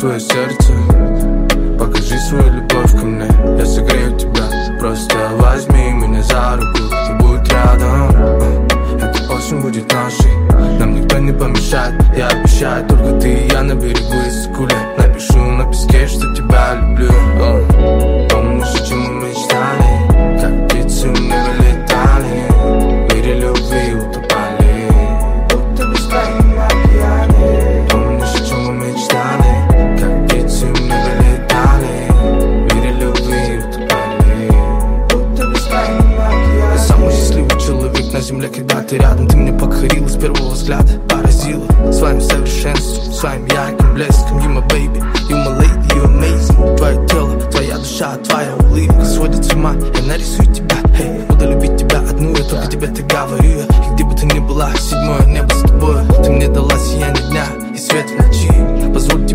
свое сердце, покажи свою любовь ко мне. Я согрею тебя, просто возьми меня за руку и будь рядом. Эта осень будет нашей, нам никто не помешает. Я обещаю, только ты и я на берегу Иссык-Куле. Напишу на песке, что тебя люблю. Помнишь, о чем мы мечтали, как птицы мы вылетали, в мире любви утопали, будто бескрайнем океане. Помнишь, о чем мы мечтали, как птицы мы вылетали, в мире любви утопали, будто бескрайнем океане. Я самый счастливый человек на земле, когда ты рядом. Ты мне покорила с первого взгляда, поразила своим совершенством, своим ярким блеском. You my baby, you my lady, you amazing. Твое тело, твоя душа, твоя улыбка сводит с ума. Я нарисую тебя, hey, буду любить тебя одну, я только тебе так говорю. И где бы ты ни была, седьмое небо с тобой. Ты мне дала сияние дня и свет в ночи. Позволь